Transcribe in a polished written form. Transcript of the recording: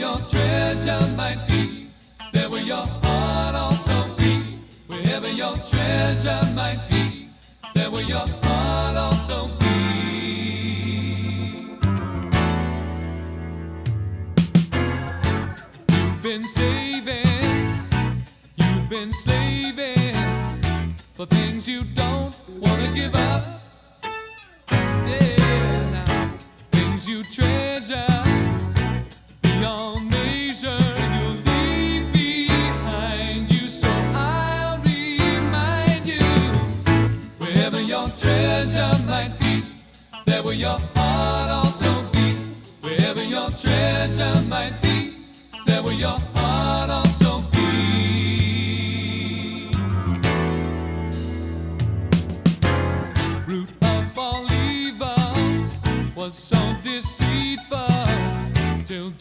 your treasure might be, there will your heart also be. Wherever your treasure might be, there will your heart also be. You've been saving, you've been slaving for things you don't want to give up. Yeah, now, things you treasure beyond measure, you'll leave behind you. So I'll remind you, wherever your treasure might be, there will your heart also be. Wherever your treasure might be, there will your heart also be. Root of all evil was so deceitful till